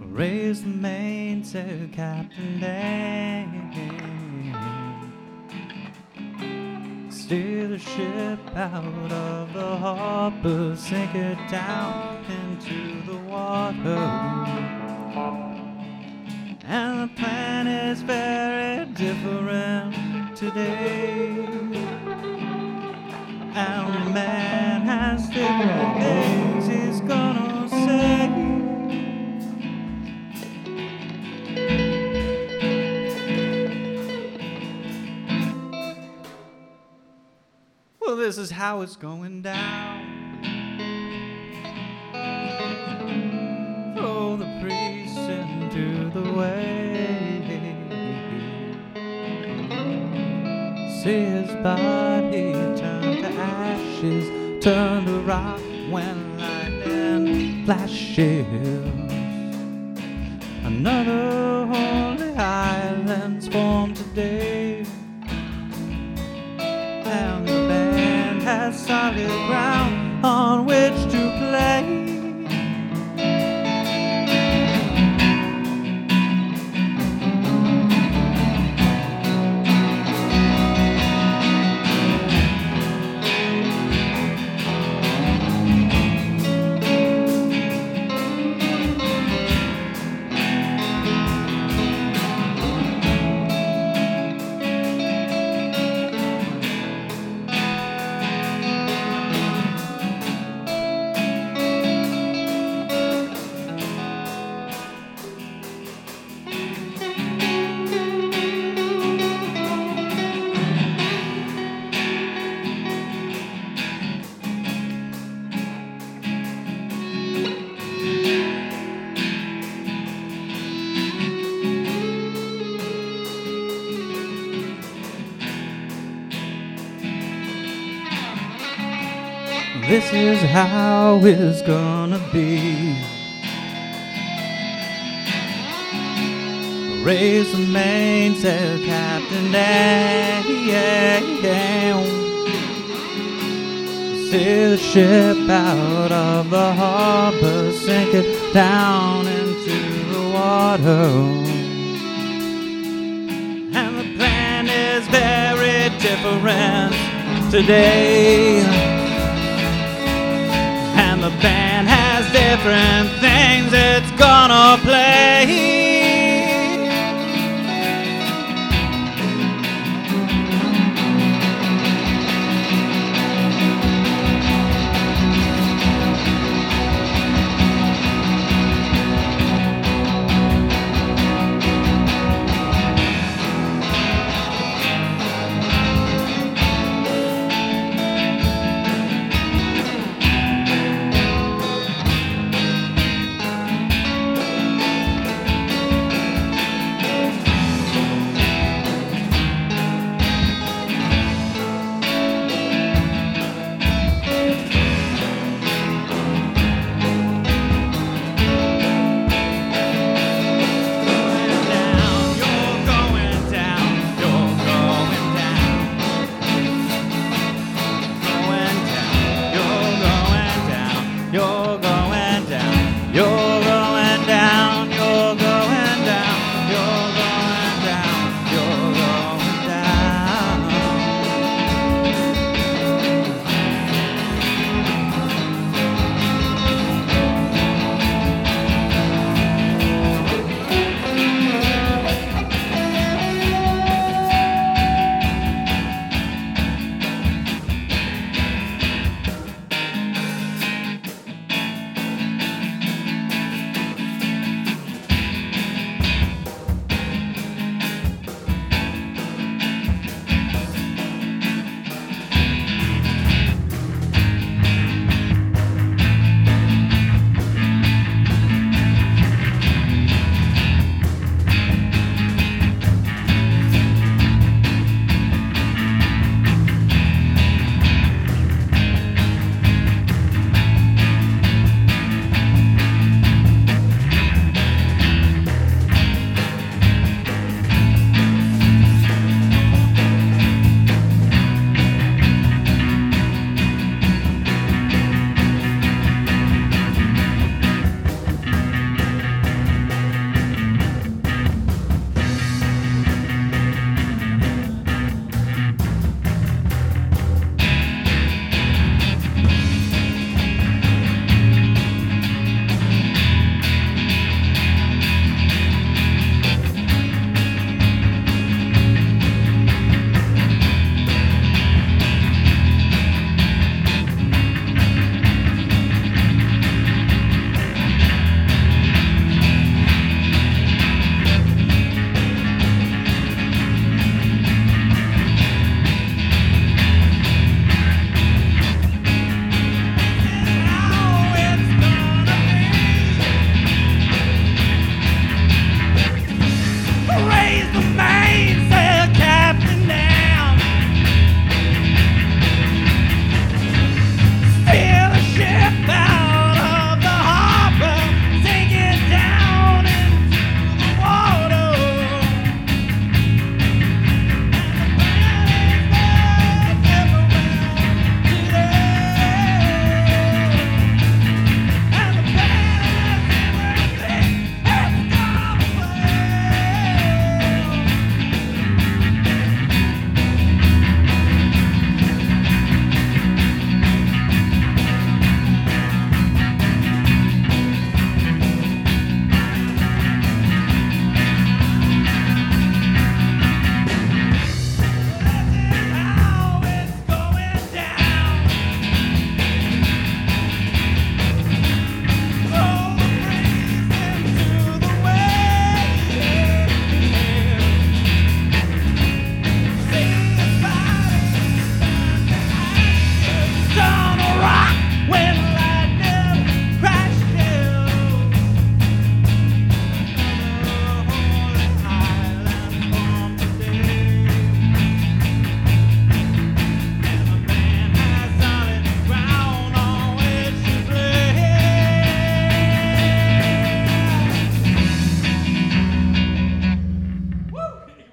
Raise the main, said Captain Dan. Steer the ship out of the harbor, sink it down into the water. And the plan is very different today. And the man has different things he's gonna say. Well, this is how it's going down. Throw the priest into the way. See his body turn to ashes, turn to rock when lightning flashes. Another holy island's formed today, and the band has solid ground on which to play. This is how it's gonna be. Raise the main, said Captain Dan. Steer the ship out of the harbor, sink it down into the water. And the plan is very different today. And the band has different things it's gonna play.